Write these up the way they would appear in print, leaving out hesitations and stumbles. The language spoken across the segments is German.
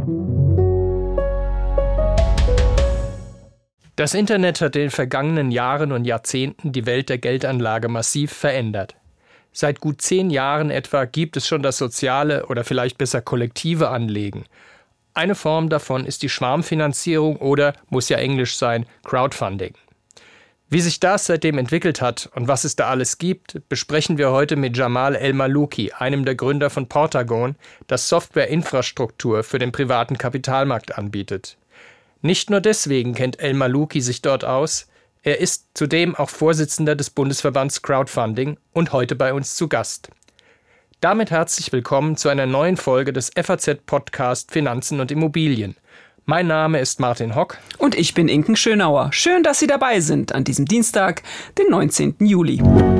Das Internet hat in den vergangenen Jahren und Jahrzehnten die Welt der Geldanlage massiv verändert. Seit gut 10 Jahren etwa gibt es schon das soziale oder vielleicht besser kollektive Anlegen. Eine Form davon ist die Schwarmfinanzierung oder, muss ja Englisch sein, Crowdfunding. Wie sich das seitdem entwickelt hat und was es da alles gibt, besprechen wir heute mit Jamal El-Malouki, einem der Gründer von Portagon, das Softwareinfrastruktur für den privaten Kapitalmarkt anbietet. Nicht nur deswegen kennt El-Malouki sich dort aus, er ist zudem auch Vorsitzender des Bundesverbands Crowdfunding und heute bei uns zu Gast. Damit herzlich willkommen zu einer neuen Folge des FAZ-Podcast Finanzen und Immobilien. Mein Name ist Martin Hock. Und ich bin Inken Schönauer. Schön, dass Sie dabei sind an diesem Dienstag, den 19. Juli.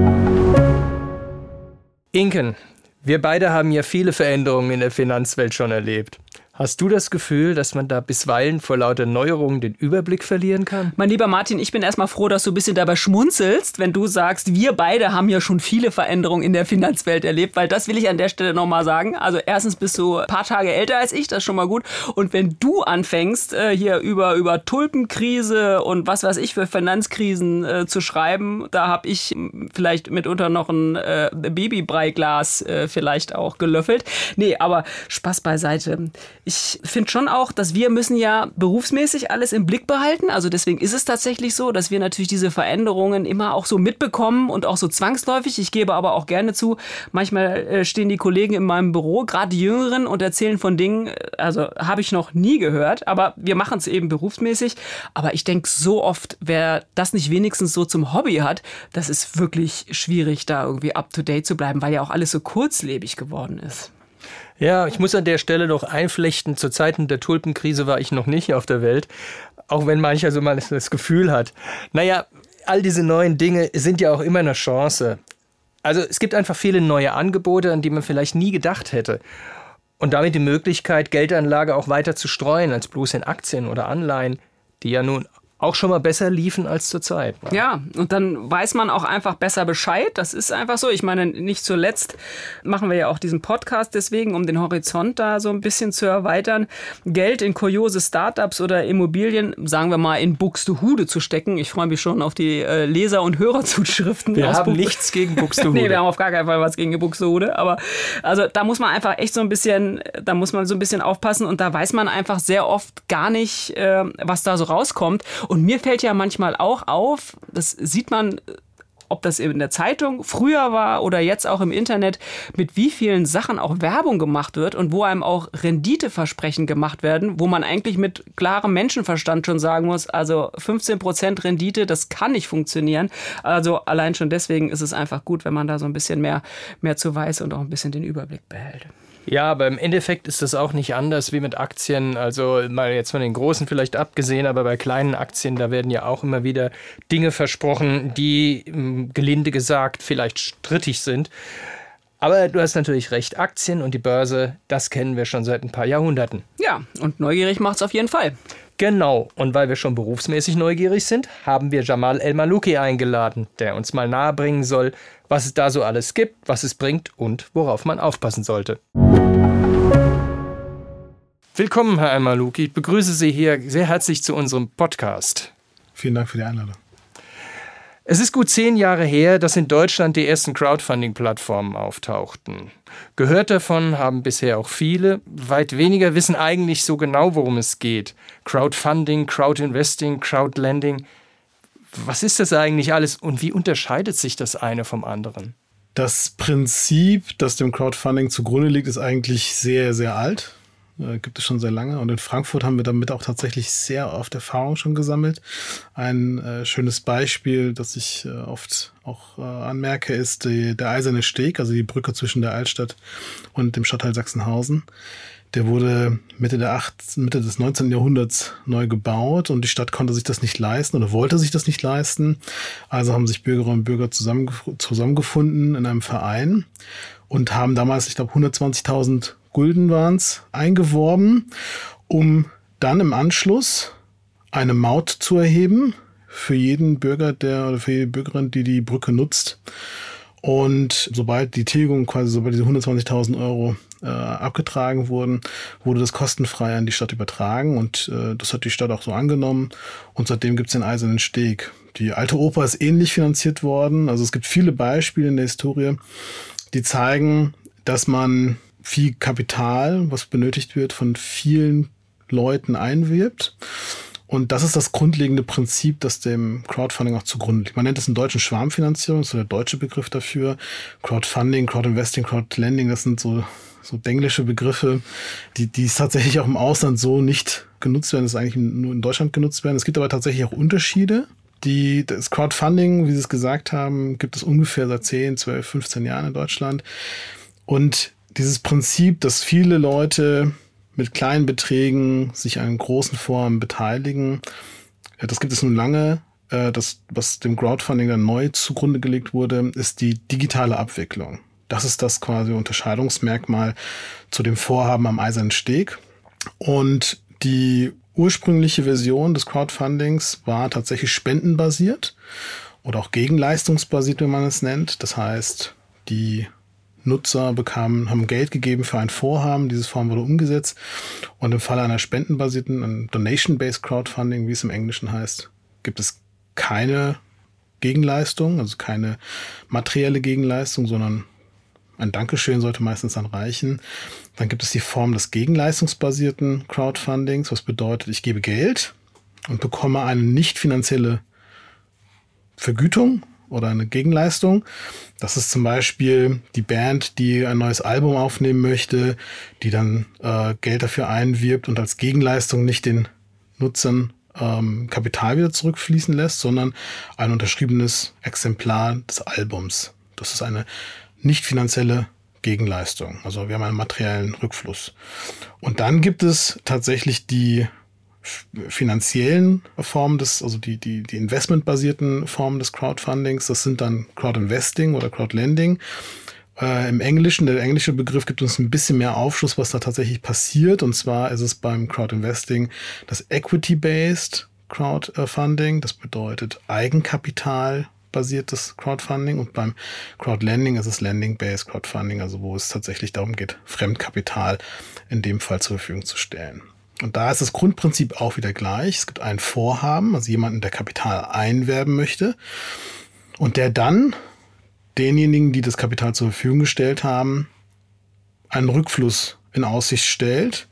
Inken, wir beide haben ja viele Veränderungen in der Finanzwelt schon erlebt. Hast du das Gefühl, dass man da bisweilen vor lauter Neuerungen den Überblick verlieren kann? Mein lieber Martin, ich bin erstmal froh, dass du ein bisschen dabei schmunzelst, wenn du sagst, wir beide haben ja schon viele Veränderungen in der Finanzwelt erlebt, weil das will ich an der Stelle nochmal sagen. Also erstens bist du ein paar Tage älter als ich, das ist schon mal gut. Und wenn du anfängst, hier über Tulpenkrise und was weiß ich für Finanzkrisen zu schreiben, da habe ich vielleicht mitunter noch ein Babybreiglas vielleicht auch gelöffelt. Nee, aber Spaß beiseite. Ich finde schon auch, dass wir müssen ja berufsmäßig alles im Blick behalten. Also deswegen ist es tatsächlich so, dass wir natürlich diese Veränderungen immer auch so mitbekommen und auch so zwangsläufig. Ich gebe aber auch gerne zu, manchmal stehen die Kollegen in meinem Büro, gerade die Jüngeren, und erzählen von Dingen, also habe ich noch nie gehört, aber wir machen es eben berufsmäßig. Aber ich denke so oft, wer das nicht wenigstens so zum Hobby hat, das ist wirklich schwierig, da irgendwie up-to-date zu bleiben, weil ja auch alles so kurzlebig geworden ist. Ja, ich muss an der Stelle noch einflechten, zu Zeiten der Tulpenkrise war ich noch nicht auf der Welt, auch wenn mancher so mal das Gefühl hat. Naja, all diese neuen Dinge sind ja auch immer eine Chance. Also es gibt einfach viele neue Angebote, an die man vielleicht nie gedacht hätte. Und damit die Möglichkeit, Geldanlage auch weiter zu streuen, als bloß in Aktien oder Anleihen, die ja nun auch schon mal besser liefen als zur Zeit. Ja, und dann weiß man auch einfach besser Bescheid. Das ist einfach so. Ich meine, nicht zuletzt machen wir ja auch diesen Podcast deswegen, um den Horizont da so ein bisschen zu erweitern. Geld in kuriose Startups oder Immobilien, sagen wir mal, in Buxtehude zu stecken. Ich freue mich schon auf die Leser- und Hörerzuschriften. Wir haben nichts gegen Buxtehude. Nee, wir haben auf gar keinen Fall was gegen Buxtehude. Aber also da muss man einfach echt so ein bisschen aufpassen. Und da weiß man einfach sehr oft gar nicht, was da so rauskommt. Und mir fällt ja manchmal auch auf, das sieht man, ob das in der Zeitung früher war oder jetzt auch im Internet, mit wie vielen Sachen auch Werbung gemacht wird und wo einem auch Renditeversprechen gemacht werden, wo man eigentlich mit klarem Menschenverstand schon sagen muss, also 15% Rendite, das kann nicht funktionieren. Also allein schon deswegen ist es einfach gut, wenn man da so ein bisschen mehr zu weiß und auch ein bisschen den Überblick behält. Ja, aber im Endeffekt ist das auch nicht anders wie mit Aktien. Also mal jetzt von den großen vielleicht abgesehen, aber bei kleinen Aktien, da werden ja auch immer wieder Dinge versprochen, die gelinde gesagt vielleicht strittig sind. Aber du hast natürlich recht, Aktien und die Börse, das kennen wir schon seit ein paar Jahrhunderten. Ja, und neugierig macht's auf jeden Fall. Genau, und weil wir schon berufsmäßig neugierig sind, haben wir Jamal El-Malouki eingeladen, der uns mal nahebringen soll, was es da so alles gibt, was es bringt und worauf man aufpassen sollte. Willkommen, Herr El-Malouki. Ich begrüße Sie hier sehr herzlich zu unserem Podcast. Vielen Dank für die Einladung. Es ist gut 10 Jahre her, dass in Deutschland die ersten Crowdfunding-Plattformen auftauchten. Gehört davon haben bisher auch viele. Weit weniger wissen eigentlich so genau, worum es geht. Crowdfunding, Crowdinvesting, Crowdlending. Was ist das eigentlich alles und wie unterscheidet sich das eine vom anderen? Das Prinzip, das dem Crowdfunding zugrunde liegt, ist eigentlich sehr, sehr alt. Gibt es schon sehr lange. Und in Frankfurt haben wir damit auch tatsächlich sehr oft Erfahrung schon gesammelt. Ein schönes Beispiel, das ich oft auch anmerke, ist der Eiserne Steg, also die Brücke zwischen der Altstadt und dem Stadtteil Sachsenhausen. Der wurde Mitte des 19. Jahrhunderts neu gebaut und die Stadt konnte sich das nicht leisten oder wollte sich das nicht leisten. Also haben sich Bürgerinnen und Bürger zusammengefunden in einem Verein und haben damals, ich glaube 120.000 Gulden waren es, eingeworben, um dann im Anschluss eine Maut zu erheben für jeden Bürger oder für jede Bürgerin, die die Brücke nutzt. Und sobald diese 120.000 Euro abgetragen wurden, wurde das kostenfrei an die Stadt übertragen und das hat die Stadt auch so angenommen und seitdem gibt es den Eisernen Steg. Die Alte Oper ist ähnlich finanziert worden, also es gibt viele Beispiele in der Historie, die zeigen, dass man viel Kapital, was benötigt wird, von vielen Leuten einwirbt. Und das ist das grundlegende Prinzip, das dem Crowdfunding auch zugrunde liegt. Man nennt es in Deutschen Schwarmfinanzierung, das ist so der deutsche Begriff dafür. Crowdfunding, Crowdinvesting, Crowdlending, das sind so englische Begriffe, die es tatsächlich auch im Ausland so nicht genutzt werden, das ist eigentlich nur in Deutschland genutzt werden. Es gibt aber tatsächlich auch Unterschiede. Das Crowdfunding, wie Sie es gesagt haben, gibt es ungefähr seit 10, 12, 15 Jahren in Deutschland. Und dieses Prinzip, dass viele Leute mit kleinen Beträgen sich an großen Vorhaben beteiligen. Das gibt es nun lange. Das, was dem Crowdfunding dann neu zugrunde gelegt wurde, ist die digitale Abwicklung. Das ist das quasi Unterscheidungsmerkmal zu dem Vorhaben am Eisernen Steg. Und die ursprüngliche Version des Crowdfundings war tatsächlich spendenbasiert oder auch gegenleistungsbasiert, wie man es nennt. Das heißt, die Nutzer haben Geld gegeben für ein Vorhaben. Dieses Vorhaben wurde umgesetzt. Und im Falle einer spendenbasierten, Donation-Based Crowdfunding, wie es im Englischen heißt, gibt es keine Gegenleistung, also keine materielle Gegenleistung, sondern ein Dankeschön sollte meistens dann reichen. Dann gibt es die Form des gegenleistungsbasierten Crowdfundings, was bedeutet, ich gebe Geld und bekomme eine nicht finanzielle Vergütung oder eine Gegenleistung. Das ist zum Beispiel die Band, die ein neues Album aufnehmen möchte, die dann Geld dafür einwirbt und als Gegenleistung nicht den Nutzern Kapital wieder zurückfließen lässt, sondern ein unterschriebenes Exemplar des Albums. Das ist eine nicht finanzielle Gegenleistung. Also wir haben einen materiellen Rückfluss. Und dann gibt es tatsächlich die finanziellen Formen also die investmentbasierten Formen des Crowdfundings. Das sind dann Crowdinvesting oder Crowdlending. Im Englischen, der englische Begriff gibt uns ein bisschen mehr Aufschluss, was da tatsächlich passiert. Und zwar ist es beim Crowdinvesting das Equity-Based Crowdfunding. Das bedeutet Eigenkapital-basiertes Crowdfunding. Und beim Crowdlending ist es Lending-Based Crowdfunding, also wo es tatsächlich darum geht, Fremdkapital in dem Fall zur Verfügung zu stellen. Und da ist das Grundprinzip auch wieder gleich. Es gibt ein Vorhaben, also jemanden, der Kapital einwerben möchte und der dann denjenigen, die das Kapital zur Verfügung gestellt haben, einen Rückfluss in Aussicht stellt,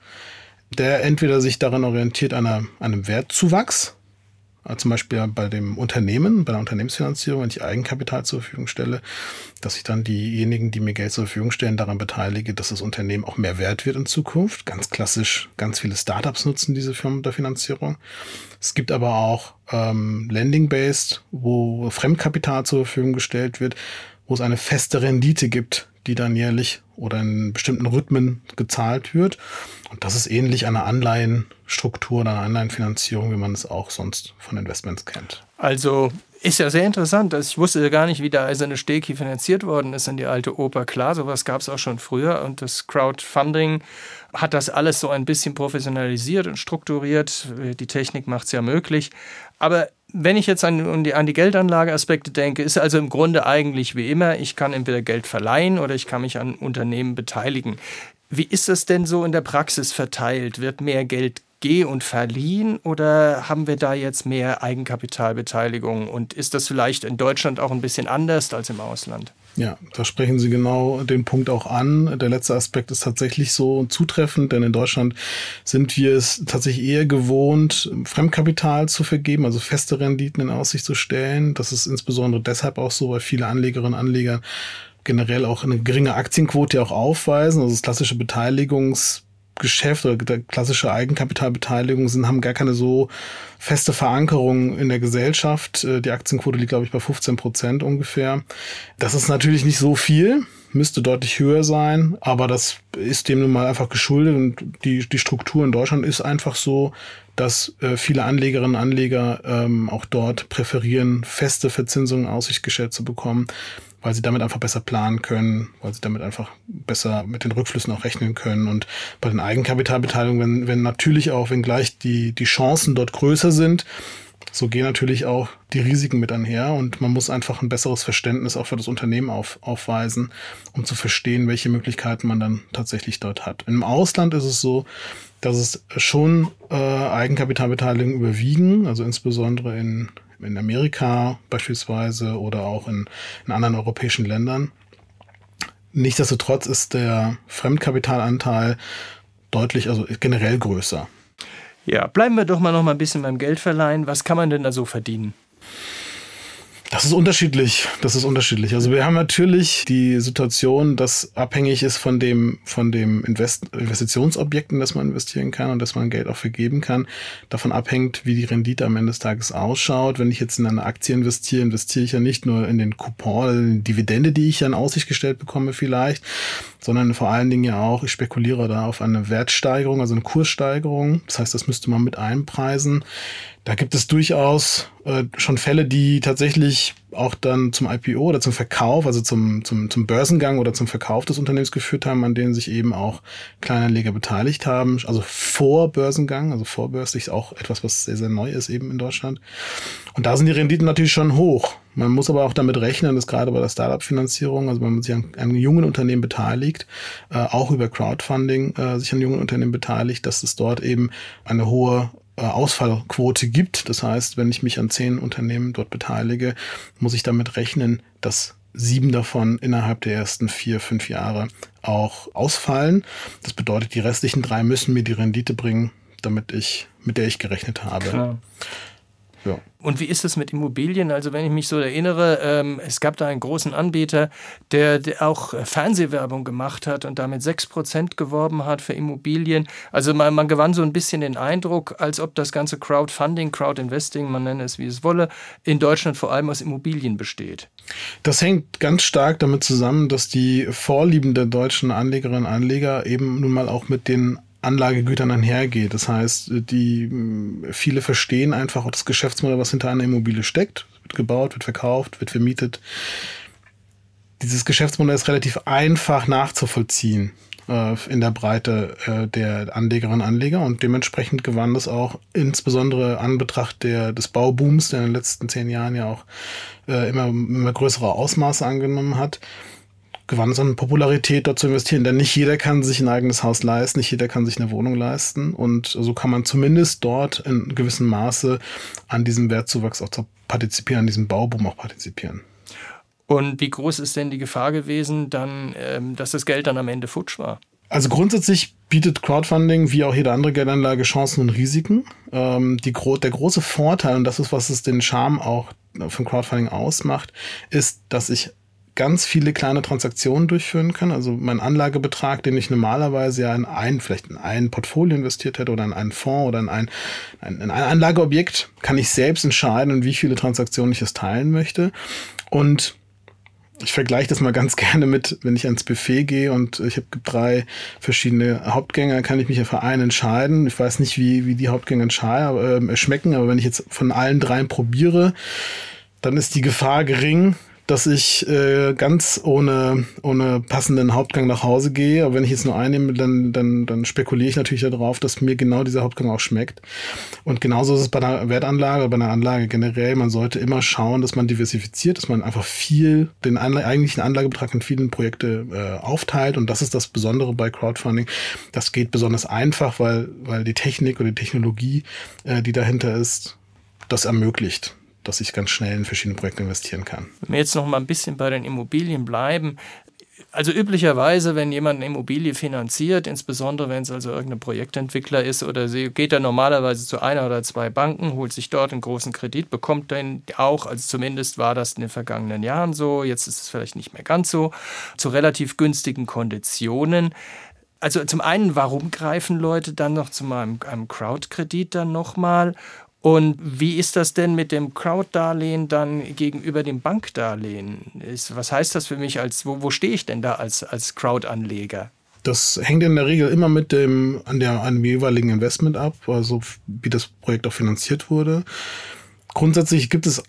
der entweder sich daran orientiert an einem Wertzuwachs, zum Beispiel bei dem Unternehmen, bei der Unternehmensfinanzierung, wenn ich Eigenkapital zur Verfügung stelle, dass ich dann diejenigen, die mir Geld zur Verfügung stellen, daran beteilige, dass das Unternehmen auch mehr wert wird in Zukunft. Ganz klassisch, ganz viele Startups nutzen diese Firmen der Finanzierung. Es gibt aber auch Lending-Based, wo Fremdkapital zur Verfügung gestellt wird, wo es eine feste Rendite gibt, die dann jährlich oder in bestimmten Rhythmen gezahlt wird. Und das ist ähnlich einer Anleihenstruktur oder einer Anleihenfinanzierung, wie man es auch sonst von Investments kennt. Also ist ja sehr interessant. Ich wusste gar nicht, wie der Eiserne Steg hier finanziert worden ist in die Alte Oper. Klar, sowas gab es auch schon früher. Und das Crowdfunding hat das alles so ein bisschen professionalisiert und strukturiert. Die Technik macht es ja möglich. Aber wenn ich jetzt an die Geldanlageaspekte denke, ist also im Grunde eigentlich wie immer, ich kann entweder Geld verleihen oder ich kann mich an Unternehmen beteiligen. Wie ist das denn so in der Praxis verteilt? Wird mehr Geld und verliehen oder haben wir da jetzt mehr Eigenkapitalbeteiligung? Und ist das vielleicht in Deutschland auch ein bisschen anders als im Ausland? Ja, da sprechen Sie genau den Punkt auch an. Der letzte Aspekt ist tatsächlich so zutreffend, denn in Deutschland sind wir es tatsächlich eher gewohnt, Fremdkapital zu vergeben, also feste Renditen in Aussicht zu stellen. Das ist insbesondere deshalb auch so, weil viele Anlegerinnen und Anleger generell auch eine geringe Aktienquote auch aufweisen. Also das klassische Beteiligungsgeschäft oder klassische Eigenkapitalbeteiligung haben gar keine so feste Verankerung in der Gesellschaft. Die Aktienquote liegt, glaube ich, bei 15% ungefähr. Das ist natürlich nicht so viel, müsste deutlich höher sein, aber das ist dem nun mal einfach geschuldet und die Struktur in Deutschland ist einfach so, dass viele Anlegerinnen und Anleger auch dort präferieren, feste Verzinsungen in Aussicht gestellt zu bekommen, weil sie damit einfach besser planen können, weil sie damit einfach besser mit den Rückflüssen auch rechnen können. Und bei den Eigenkapitalbeteiligungen, wenn natürlich auch, wenngleich die Chancen dort größer sind, so gehen natürlich auch die Risiken mit einher und man muss einfach ein besseres Verständnis auch für das Unternehmen aufweisen, um zu verstehen, welche Möglichkeiten man dann tatsächlich dort hat. Im Ausland ist es so, dass es schon Eigenkapitalbeteiligungen überwiegen, also insbesondere in Amerika beispielsweise oder auch in anderen europäischen Ländern. Nichtsdestotrotz ist der Fremdkapitalanteil deutlich, also generell größer. Ja, bleiben wir doch mal noch mal ein bisschen beim Geldverleihen. Was kann man denn da so verdienen? Das ist unterschiedlich. Also wir haben natürlich die Situation, dass abhängig ist von dem Investitionsobjekt, in das man investieren kann und dass man Geld auch vergeben kann. Davon abhängt, wie die Rendite am Ende des Tages ausschaut. Wenn ich jetzt in eine Aktie investiere ich ja nicht nur in den Coupon, in die Dividende, die ich ja in Aussicht gestellt bekomme vielleicht, sondern vor allen Dingen ja auch, ich spekuliere da auf eine Wertsteigerung, also eine Kurssteigerung. Das heißt, das müsste man mit einpreisen. Da gibt es durchaus schon Fälle, die tatsächlich auch dann zum IPO oder zum Verkauf, also zum Börsengang oder zum Verkauf des Unternehmens geführt haben, an denen sich eben auch Kleinanleger beteiligt haben. Also vor Börsengang, also vorbörslich, auch etwas, was sehr, sehr neu ist eben in Deutschland. Und da sind die Renditen natürlich schon hoch. Man muss aber auch damit rechnen, dass gerade bei der Startup-Finanzierung, also wenn man sich an jungen Unternehmen beteiligt, auch über Crowdfunding sich an jungen Unternehmen beteiligt, dass es dort eben eine hohe Ausfallquote gibt. Das heißt, wenn ich mich an 10 Unternehmen dort beteilige, muss ich damit rechnen, dass 7 davon innerhalb der ersten 4-5 Jahre auch ausfallen. Das bedeutet, die restlichen 3 müssen mir die Rendite bringen, mit der ich gerechnet habe. Klar. Ja. Und wie ist es mit Immobilien? Also wenn ich mich so erinnere, es gab da einen großen Anbieter, der auch Fernsehwerbung gemacht hat und damit 6% geworben hat für Immobilien. Also man gewann so ein bisschen den Eindruck, als ob das ganze Crowdfunding, Crowdinvesting, man nenne es wie es wolle, in Deutschland vor allem aus Immobilien besteht. Das hängt ganz stark damit zusammen, dass die Vorlieben der deutschen Anlegerinnen und Anleger eben nun mal auch mit den Anlagegütern einhergeht. Das heißt, viele verstehen einfach auch das Geschäftsmodell, was hinter einer Immobilie steckt. Wird gebaut, wird verkauft, wird vermietet. Dieses Geschäftsmodell ist relativ einfach nachzuvollziehen in der Breite der Anlegerinnen und Anleger und dementsprechend gewann das auch insbesondere an Betracht des Baubooms, der in den letzten 10 Jahren ja auch immer größere Ausmaße angenommen hat, gewann es an Popularität, dort zu investieren. Denn nicht jeder kann sich ein eigenes Haus leisten, nicht jeder kann sich eine Wohnung leisten. Und so kann man zumindest dort in gewissem Maße an diesem Wertzuwachs auch partizipieren, an diesem Bauboom auch partizipieren. Und wie groß ist denn die Gefahr gewesen, dann, dass das Geld dann am Ende futsch war? Also grundsätzlich bietet Crowdfunding wie auch jede andere Geldanlage Chancen und Risiken. Der große Vorteil, und das ist, was es den Charme auch von Crowdfunding ausmacht, ist, dass ich ganz viele kleine Transaktionen durchführen kann. Also mein Anlagebetrag, den ich normalerweise ja vielleicht in ein Portfolio investiert hätte oder in einen Fonds oder in ein Anlageobjekt, kann ich selbst entscheiden, in wie viele Transaktionen ich es teilen möchte. Und ich vergleiche das mal ganz gerne mit, wenn ich ans Buffet gehe und ich habe 3 verschiedene Hauptgänge, kann ich mich ja für einen entscheiden. Ich weiß nicht, wie die Hauptgänge schmecken, aber wenn ich jetzt von allen 3 probiere, dann ist die Gefahr gering, dass ich ganz ohne passenden Hauptgang nach Hause gehe. Aber wenn ich jetzt nur einen nehme, dann spekuliere ich natürlich darauf, dass mir genau dieser Hauptgang auch schmeckt. Und genauso ist es bei einer Wertanlage, bei einer Anlage generell. Man sollte immer schauen, dass man diversifiziert, dass man einfach den eigentlichen Anlagebetrag in vielen Projekte aufteilt. Und das ist das Besondere bei Crowdfunding. Das geht besonders einfach, weil die Technik oder die Technologie, die dahinter ist, das ermöglicht, dass ich ganz schnell in verschiedene Projekte investieren kann. Wenn wir jetzt noch mal ein bisschen bei den Immobilien bleiben. Also üblicherweise, wenn jemand eine Immobilie finanziert, insbesondere wenn es also irgendein Projektentwickler ist oder so, geht er normalerweise zu 1 oder 2 Banken, holt sich dort einen großen Kredit, bekommt den auch, also zumindest war das in den vergangenen Jahren so, jetzt ist es vielleicht nicht mehr ganz so, zu relativ günstigen Konditionen. Also zum einen, warum greifen Leute dann noch zu einem Crowdkredit dann nochmal? Und wie ist das denn mit dem Crowddarlehen dann gegenüber dem Bankdarlehen? Was heißt das für mich wo stehe ich denn da als Crowdanleger? Das hängt in der Regel immer mit dem jeweiligen Investment ab, also wie das Projekt auch finanziert wurde. Grundsätzlich gibt es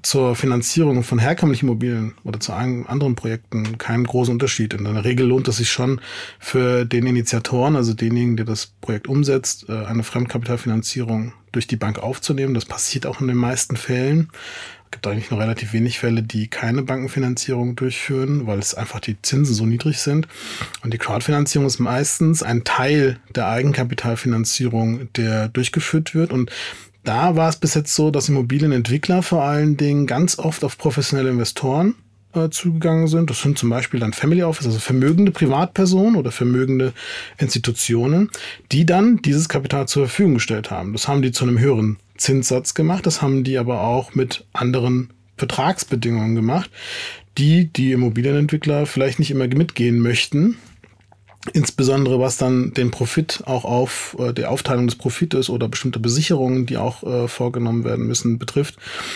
zur Finanzierung von herkömmlichen Immobilien oder zu anderen Projekten keinen großen Unterschied. In der Regel lohnt es sich schon für den Initiatoren, also denjenigen, der das Projekt umsetzt, eine Fremdkapitalfinanzierung durch die Bank aufzunehmen. Das passiert auch in den meisten Fällen. Es gibt eigentlich nur relativ wenig Fälle, die keine Bankenfinanzierung durchführen, weil es einfach die Zinsen so niedrig sind. Und die Crowdfinanzierung ist meistens ein Teil der Eigenkapitalfinanzierung, der durchgeführt wird. Und da war es bis jetzt so, dass Immobilienentwickler vor allen Dingen ganz oft auf professionelle Investoren zugegangen sind. Das sind zum Beispiel dann Family Office, also vermögende Privatpersonen oder vermögende Institutionen, die dann dieses Kapital zur Verfügung gestellt haben. Das haben die zu einem höheren Zinssatz gemacht, das haben die aber auch mit anderen Vertragsbedingungen gemacht, die Immobilienentwickler vielleicht nicht immer mitgehen möchten. Insbesondere was dann den Profit auch auf die Aufteilung des Profites oder bestimmte Besicherungen, die auch vorgenommen werden müssen, betrifft.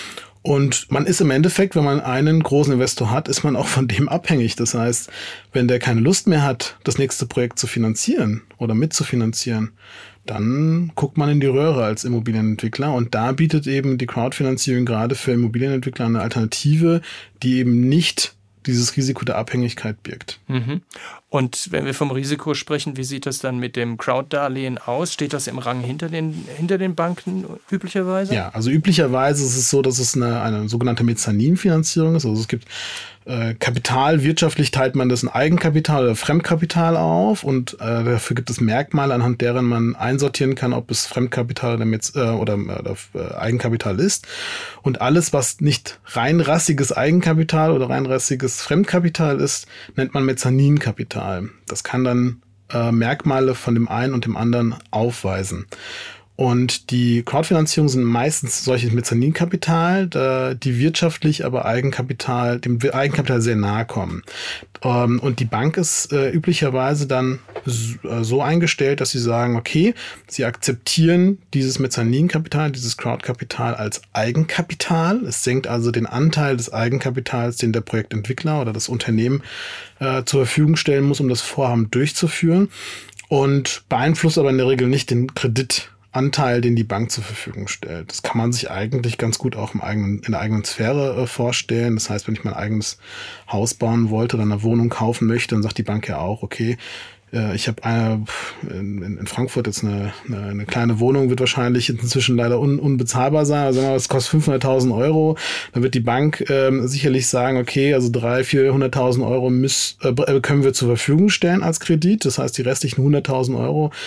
Und man ist im Endeffekt, wenn man einen großen Investor hat, ist man auch von dem abhängig. Das heißt, wenn der keine Lust mehr hat, das nächste Projekt zu finanzieren oder mitzufinanzieren, dann guckt man in die Röhre als Immobilienentwickler. Und da bietet eben die Crowdfinanzierung gerade für Immobilienentwickler eine Alternative, die eben nicht dieses Risiko der Abhängigkeit birgt. Mhm. Und wenn wir vom Risiko sprechen, wie sieht das dann mit dem Crowd-Darlehen aus? Steht das im Rang hinter den Banken üblicherweise? Ja, also üblicherweise ist es so, dass es eine sogenannte Mezzaninfinanzierung ist. Also es gibt Kapital, wirtschaftlich teilt man das in Eigenkapital oder Fremdkapital auf und dafür gibt es Merkmale, anhand deren man einsortieren kann, ob es Fremdkapital oder Eigenkapital ist. Und alles, was nicht reinrassiges Eigenkapital oder reinrassiges Fremdkapital ist, nennt man Mezzaninkapital. Das kann dann Merkmale von dem einen und dem anderen aufweisen. Und die Crowdfinanzierung sind meistens solches Mezzaninkapital, die wirtschaftlich aber dem Eigenkapital sehr nahe kommen. Und die Bank ist üblicherweise dann so eingestellt, dass sie sagen, okay, sie akzeptieren dieses Mezzaninkapital, dieses Crowdkapital als Eigenkapital. Es senkt also den Anteil des Eigenkapitals, den der Projektentwickler oder das Unternehmen zur Verfügung stellen muss, um das Vorhaben durchzuführen. Und beeinflusst aber in der Regel nicht den Kreditanteil, den die Bank zur Verfügung stellt. Das kann man sich eigentlich ganz gut auch in der eigenen Sphäre vorstellen. Das heißt, wenn ich mein eigenes Haus bauen wollte oder eine Wohnung kaufen möchte, dann sagt die Bank ja auch, okay, ich habe in Frankfurt jetzt eine kleine Wohnung, wird wahrscheinlich inzwischen leider unbezahlbar sein. Also es kostet 500.000 €. Dann wird die Bank sicherlich sagen, okay, also 300.000, 400.000 € können wir zur Verfügung stellen als Kredit. Das heißt, die restlichen 100.000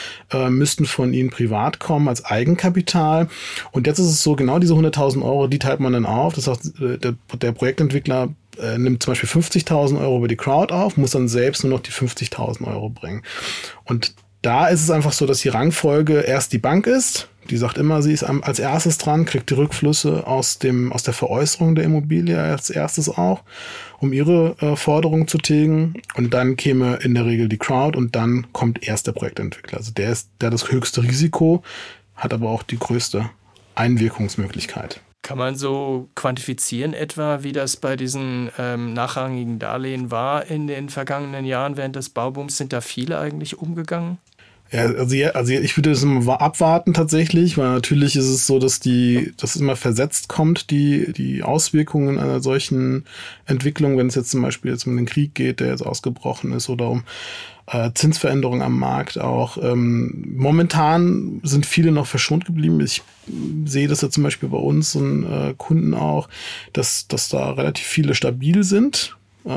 € müssten von Ihnen privat kommen als Eigenkapital. Und jetzt ist es so, genau diese 100.000 €, die teilt man dann auf. Das heißt, der Projektentwickler nimmt zum Beispiel 50.000 € über die Crowd auf, muss dann selbst nur noch die 50.000 € bringen. Und da ist es einfach so, dass die Rangfolge erst die Bank ist. Die sagt immer, sie ist als erstes dran, kriegt die Rückflüsse aus der Veräußerung der Immobilie als erstes auch, um ihre Forderungen zu tilgen. Und dann käme in der Regel die Crowd und dann kommt erst der Projektentwickler. Also der das höchste Risiko, hat aber auch die größte Einwirkungsmöglichkeit. Kann man so quantifizieren etwa, wie das bei diesen nachrangigen Darlehen war in den vergangenen Jahren während des Baubooms? Sind da viele eigentlich umgegangen? Ja, also ich würde das immer abwarten tatsächlich, weil natürlich ist es so, dass das immer versetzt kommt, die Auswirkungen einer solchen Entwicklung, wenn es jetzt zum Beispiel um den Krieg geht, der jetzt ausgebrochen ist, oder um Zinsveränderungen am Markt auch. Momentan sind viele noch verschont geblieben. Ich sehe das ja zum Beispiel bei uns und Kunden auch, dass da relativ viele stabil sind.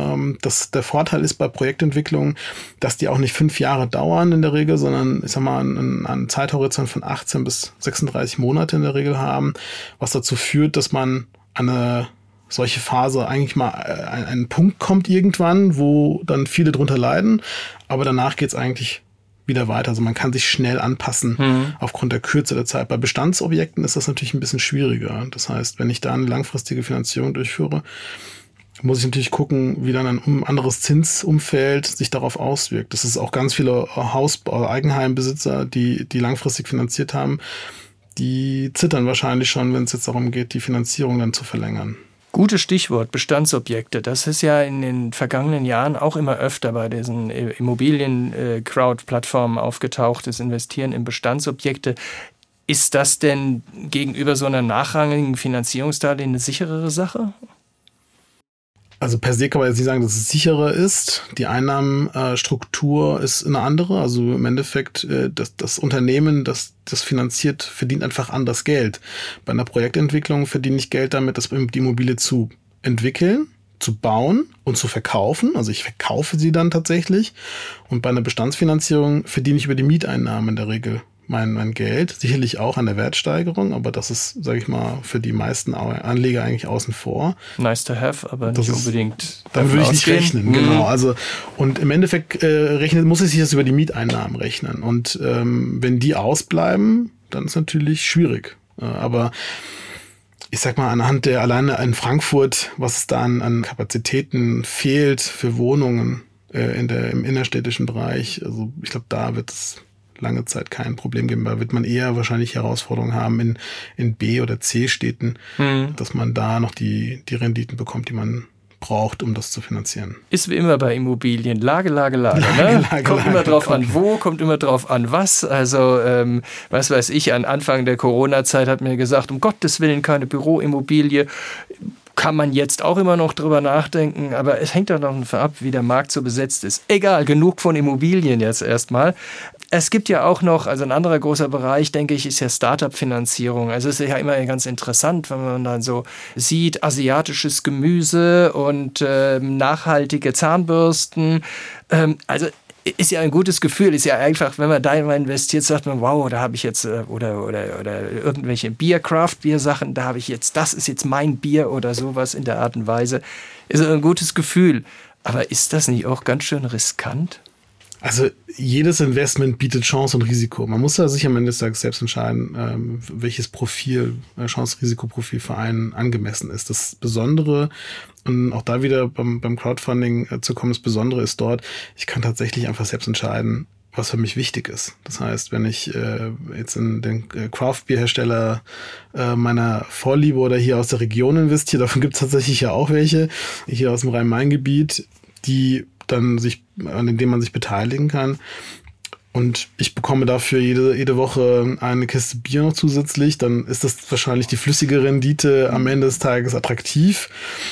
Der Vorteil ist bei Projektentwicklungen, dass die auch nicht 5 Jahre dauern in der Regel, sondern ich sag mal einen Zeithorizont von 18 bis 36 Monate in der Regel haben, was dazu führt, dass man eine solche Phase eigentlich mal einen Punkt kommt irgendwann, wo dann viele drunter leiden, aber danach geht's eigentlich wieder weiter. Also man kann sich schnell anpassen aufgrund der Kürze der Zeit. Bei Bestandsobjekten ist das natürlich ein bisschen schwieriger. Das heißt, wenn ich da eine langfristige Finanzierung durchführe, muss ich natürlich gucken, wie dann ein anderes Zinsumfeld sich darauf auswirkt. Das ist auch ganz viele Eigenheimbesitzer, die langfristig finanziert haben, die zittern wahrscheinlich schon, wenn es jetzt darum geht, die Finanzierung dann zu verlängern. Gutes Stichwort, Bestandsobjekte. Das ist ja in den vergangenen Jahren auch immer öfter bei diesen Immobilien-Crowd-Plattformen aufgetaucht, das Investieren in Bestandsobjekte. Ist das denn gegenüber so einer nachrangigen Finanzierungsdarlehen eine sicherere Sache? Also per se kann man jetzt nicht sagen, dass es sicherer ist. Die Einnahmenstruktur ist eine andere. Also im Endeffekt, das Unternehmen, das finanziert, verdient einfach anders Geld. Bei einer Projektentwicklung verdiene ich Geld damit, die Immobilie zu entwickeln, zu bauen und zu verkaufen. Also ich verkaufe sie dann tatsächlich. Und bei einer Bestandsfinanzierung verdiene ich über die Mieteinnahmen in der Regel mein Geld. Sicherlich auch an der Wertsteigerung, aber das ist, sage ich mal, für die meisten Anleger eigentlich außen vor. Nice to have, aber das nicht unbedingt. Damit würde ich nicht rechnen, genau. Also, und im Endeffekt muss ich sich das über die Mieteinnahmen rechnen. Und wenn die ausbleiben, dann ist natürlich schwierig. Aber ich sag mal, anhand alleine in Frankfurt, was es da an Kapazitäten fehlt für Wohnungen im innerstädtischen Bereich, also ich glaube, da wird es lange Zeit kein Problem geben. Da wird man eher wahrscheinlich Herausforderungen haben in B- oder C-Städten, dass man da noch die Renditen bekommt, die man braucht, um das zu finanzieren. Ist wie immer bei Immobilien. Lage, ne? Kommt immer drauf an wo, kommt immer drauf an was. Also, was weiß ich, an Anfang der Corona-Zeit hat mir gesagt, um Gottes Willen keine Büroimmobilie. Kann man jetzt auch immer noch drüber nachdenken, aber es hängt doch noch davon ab, wie der Markt so besetzt ist. Egal, genug von Immobilien jetzt erstmal. Es gibt ja auch noch, also ein anderer großer Bereich, denke ich, ist ja Startup-Finanzierung. Also es ist ja immer ganz interessant, wenn man dann so sieht, asiatisches Gemüse und nachhaltige Zahnbürsten. Also ist ja ein gutes Gefühl, ist ja einfach, wenn man da immer investiert, sagt man, wow, da habe ich jetzt, oder irgendwelche Craft-Bier-Sachen, da habe ich jetzt, das ist jetzt mein Bier oder sowas in der Art und Weise. Ist ein gutes Gefühl. Aber ist das nicht auch ganz schön riskant? Also jedes Investment bietet Chance und Risiko. Man muss da sich am Ende des Tages selbst entscheiden, welches Chance-Risikoprofil für einen angemessen ist. Das Besondere, und auch da wieder beim Crowdfunding zu kommen, das Besondere ist dort, ich kann tatsächlich einfach selbst entscheiden, was für mich wichtig ist. Das heißt, wenn ich jetzt in den Craft-Bier-Hersteller meiner Vorliebe oder hier aus der Region investiere, davon gibt es tatsächlich ja auch welche, hier aus dem Rhein-Main-Gebiet, an dem man sich beteiligen kann. Und ich bekomme dafür jede Woche eine Kiste Bier noch zusätzlich, dann ist das wahrscheinlich die flüssige Rendite am Ende des Tages attraktiv.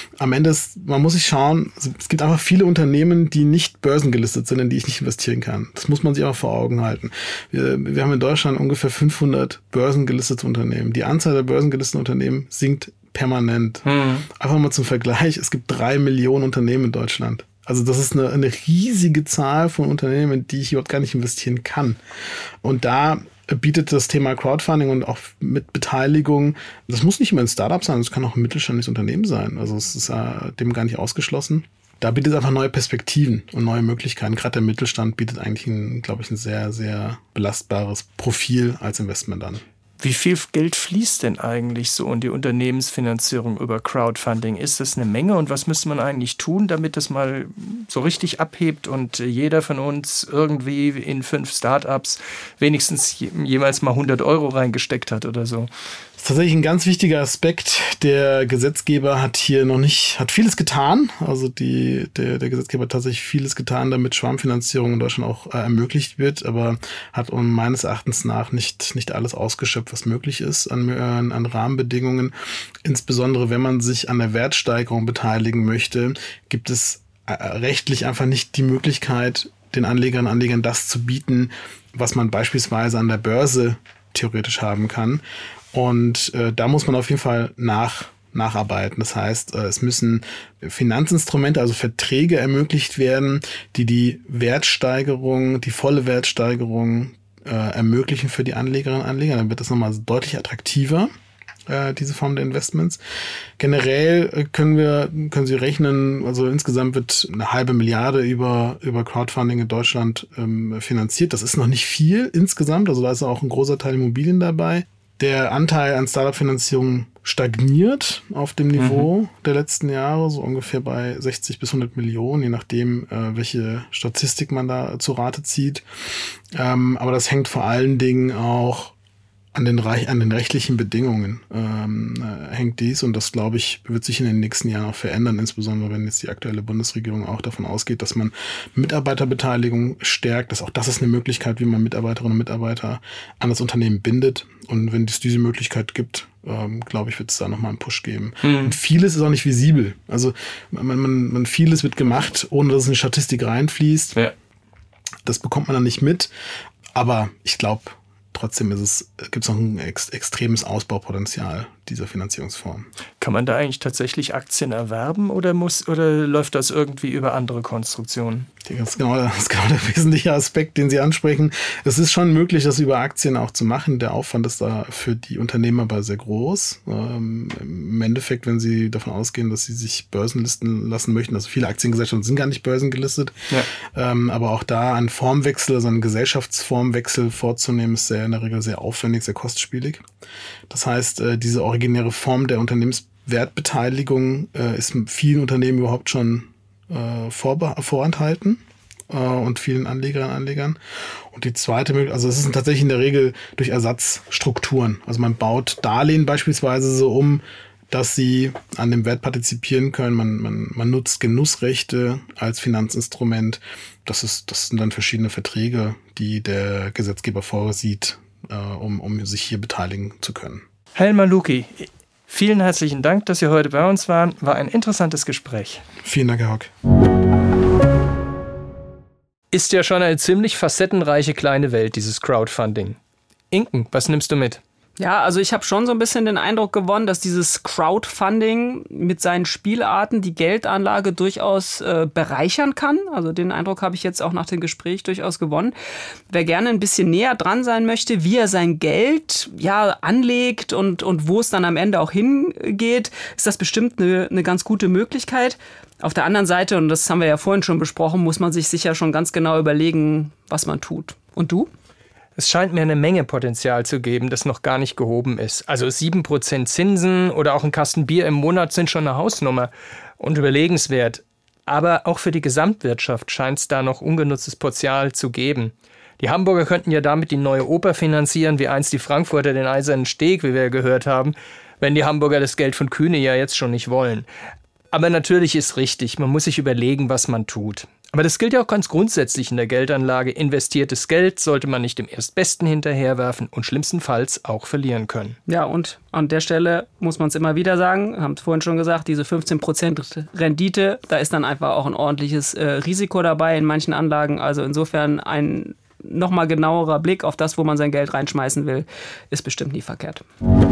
Man muss sich schauen, es gibt einfach viele Unternehmen, die nicht börsengelistet sind, in die ich nicht investieren kann. Das muss man sich auch vor Augen halten. Wir haben in Deutschland ungefähr 500 börsengelistete Unternehmen. Die Anzahl der börsengelisteten Unternehmen sinkt permanent. Einfach mal zum Vergleich, es gibt 3 Millionen Unternehmen in Deutschland. Also das ist eine riesige Zahl von Unternehmen, in die ich überhaupt gar nicht investieren kann. Und da bietet das Thema Crowdfunding und auch mit Beteiligung, das muss nicht immer ein Startup sein, es kann auch ein mittelständisches Unternehmen sein. Also es ist dem gar nicht ausgeschlossen. Da bietet es einfach neue Perspektiven und neue Möglichkeiten. Gerade der Mittelstand bietet eigentlich ein sehr, sehr belastbares Profil als Investment an. Wie viel Geld fließt denn eigentlich so in die Unternehmensfinanzierung über Crowdfunding? Ist das eine Menge und was müsste man eigentlich tun, damit das mal so richtig abhebt und jeder von uns irgendwie in 5 Startups wenigstens jemals mal 100 € reingesteckt hat oder so? Das ist tatsächlich ein ganz wichtiger Aspekt. Der Gesetzgeber hat vieles getan. Also der Gesetzgeber hat tatsächlich vieles getan, damit Schwarmfinanzierung in Deutschland auch ermöglicht wird, aber hat meines Erachtens nach nicht alles ausgeschöpft, was möglich ist an Rahmenbedingungen. Insbesondere wenn man sich an der Wertsteigerung beteiligen möchte, gibt es rechtlich einfach nicht die Möglichkeit, den Anlegerinnen und Anlegern das zu bieten, was man beispielsweise an der Börse theoretisch haben kann. Und da muss man auf jeden Fall nacharbeiten. Das heißt, es müssen Finanzinstrumente, also Verträge ermöglicht werden, die Wertsteigerung, die volle Wertsteigerung ermöglichen für die Anlegerinnen und Anleger. Dann wird das nochmal deutlich attraktiver, diese Form der Investments. Generell können Sie rechnen, also insgesamt wird 500 Milliarden über Crowdfunding in Deutschland finanziert. Das ist noch nicht viel insgesamt, also da ist auch ein großer Teil Immobilien dabei. Der Anteil an Startup-Finanzierung stagniert auf dem Niveau der letzten Jahre, so ungefähr bei 60 bis 100 Millionen, je nachdem, welche Statistik man da zu Rate zieht. Aber das hängt vor allen Dingen auch an den rechtlichen Bedingungen hängt dies, und das, glaube ich, wird sich in den nächsten Jahren auch verändern, insbesondere wenn jetzt die aktuelle Bundesregierung auch davon ausgeht, dass man Mitarbeiterbeteiligung stärkt. Das ist eine Möglichkeit, wie man Mitarbeiterinnen und Mitarbeiter an das Unternehmen bindet Und wenn es diese Möglichkeit gibt, glaube ich, wird es da nochmal einen Push geben. Und vieles ist auch nicht visibel. Also man vieles wird gemacht, ohne dass es in die Statistik reinfließt. Ja. Das bekommt man dann nicht mit. Aber ich glaube, trotzdem gibt es noch ein extremes Ausbaupotenzial dieser Finanzierungsform. Kann man da eigentlich tatsächlich Aktien erwerben oder läuft das irgendwie über andere Konstruktionen? Das ist genau der wesentliche Aspekt, den Sie ansprechen. Es ist schon möglich, das über Aktien auch zu machen. Der Aufwand ist da für die Unternehmen aber sehr groß. Im Endeffekt, wenn Sie davon ausgehen, dass Sie sich börsenlisten lassen möchten, also viele Aktiengesellschaften sind gar nicht börsengelistet, aber auch da einen Formwechsel, also einen Gesellschaftsformwechsel vorzunehmen, ist in der Regel sehr aufwendig, sehr kostspielig. Das heißt, diese originäre Form der Unternehmenswertbeteiligung ist vielen Unternehmen überhaupt schon vorenthalten und vielen Anlegerinnen und Anlegern. Und die zweite Möglichkeit, also es ist tatsächlich in der Regel durch Ersatzstrukturen. Also man baut Darlehen beispielsweise so um, dass sie an dem Wert partizipieren können. Man nutzt Genussrechte als Finanzinstrument. Das sind dann verschiedene Verträge, die der Gesetzgeber vorsieht, um sich hier beteiligen zu können. Herr El-Malouki, vielen herzlichen Dank, dass Sie heute bei uns waren. War ein interessantes Gespräch. Vielen Dank, Herr Hock. Ist ja schon eine ziemlich facettenreiche kleine Welt, dieses Crowdfunding. Inken, was nimmst du mit? Ja, also ich habe schon so ein bisschen den Eindruck gewonnen, dass dieses Crowdfunding mit seinen Spielarten die Geldanlage durchaus bereichern kann. Also den Eindruck habe ich jetzt auch nach dem Gespräch durchaus gewonnen. Wer gerne ein bisschen näher dran sein möchte, wie er sein Geld anlegt und wo es dann am Ende auch hingeht, ist das bestimmt eine ganz gute Möglichkeit. Auf der anderen Seite, und das haben wir ja vorhin schon besprochen, muss man sich sicher schon ganz genau überlegen, was man tut. Und du? Es scheint mir eine Menge Potenzial zu geben, das noch gar nicht gehoben ist. Also 7% Zinsen oder auch ein Kasten Bier im Monat sind schon eine Hausnummer und überlegenswert. Aber auch für die Gesamtwirtschaft scheint es da noch ungenutztes Potenzial zu geben. Die Hamburger könnten ja damit die neue Oper finanzieren, wie einst die Frankfurter den Eisernen Steg, wie wir ja gehört haben, wenn die Hamburger das Geld von Kühne ja jetzt schon nicht wollen. Aber natürlich ist richtig, man muss sich überlegen, was man tut. Aber das gilt ja auch ganz grundsätzlich in der Geldanlage. Investiertes Geld sollte man nicht dem Erstbesten hinterherwerfen und schlimmstenfalls auch verlieren können. Ja, und an der Stelle muss man es immer wieder sagen, haben es vorhin schon gesagt, diese 15% Rendite, da ist dann einfach auch ein ordentliches Risiko dabei in manchen Anlagen. Also insofern ein nochmal genauerer Blick auf das, wo man sein Geld reinschmeißen will, ist bestimmt nie verkehrt.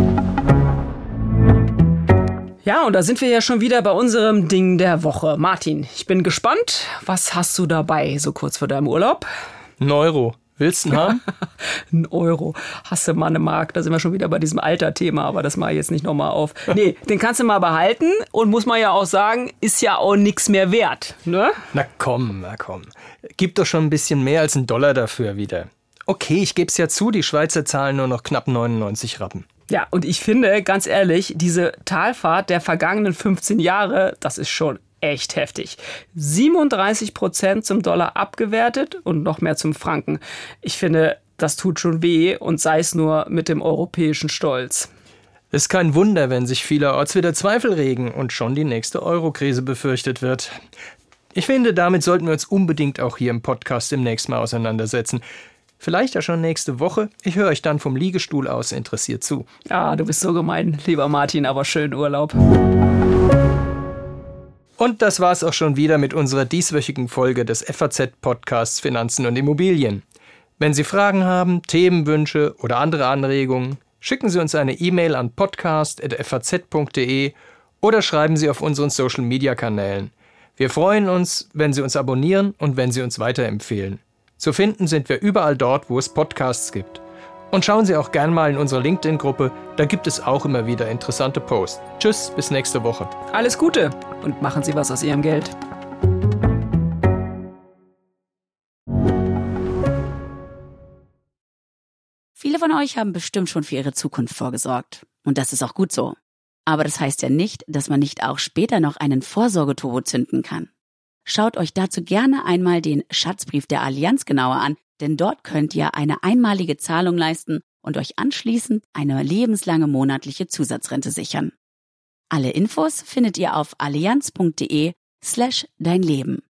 Ja, und da sind wir ja schon wieder bei unserem Ding der Woche. Martin, ich bin gespannt. Was hast du dabei, so kurz vor deinem Urlaub? 1 Euro. Willst du ihn haben? 1 Euro. Hast du mal eine Mark? Da sind wir schon wieder bei diesem Alter-Thema, aber das mache ich jetzt nicht nochmal auf. Nee, den kannst du mal behalten und muss man ja auch sagen, ist ja auch nichts mehr wert, ne? Na komm. Gib doch schon ein bisschen mehr als $1 dafür wieder. Okay, ich gebe es ja zu, die Schweizer zahlen nur noch knapp 99 Rappen. Ja, und ich finde, ganz ehrlich, diese Talfahrt der vergangenen 15 Jahre, das ist schon echt heftig. 37% zum Dollar abgewertet und noch mehr zum Franken. Ich finde, das tut schon weh und sei es nur mit dem europäischen Stolz. Ist kein Wunder, wenn sich vielerorts wieder Zweifel regen und schon die nächste Euro-Krise befürchtet wird. Ich finde, damit sollten wir uns unbedingt auch hier im Podcast demnächst mal auseinandersetzen. Vielleicht ja schon nächste Woche. Ich höre euch dann vom Liegestuhl aus interessiert zu. Ah, du bist so gemein, lieber Martin, aber schönen Urlaub. Und das war's auch schon wieder mit unserer dieswöchigen Folge des FAZ-Podcasts Finanzen und Immobilien. Wenn Sie Fragen haben, Themenwünsche oder andere Anregungen, schicken Sie uns eine E-Mail an podcast@faz.de oder schreiben Sie auf unseren Social-Media-Kanälen. Wir freuen uns, wenn Sie uns abonnieren und wenn Sie uns weiterempfehlen. Zu finden sind wir überall dort, wo es Podcasts gibt. Und schauen Sie auch gern mal in unsere LinkedIn-Gruppe, da gibt es auch immer wieder interessante Posts. Tschüss, bis nächste Woche. Alles Gute und machen Sie was aus Ihrem Geld. Viele von euch haben bestimmt schon für ihre Zukunft vorgesorgt. Und das ist auch gut so. Aber das heißt ja nicht, dass man nicht auch später noch einen Vorsorgeturbo zünden kann. Schaut euch dazu gerne einmal den Schatzbrief der Allianz genauer an, denn dort könnt ihr eine einmalige Zahlung leisten und euch anschließend eine lebenslange monatliche Zusatzrente sichern. Alle Infos findet ihr auf allianz.de/deinleben.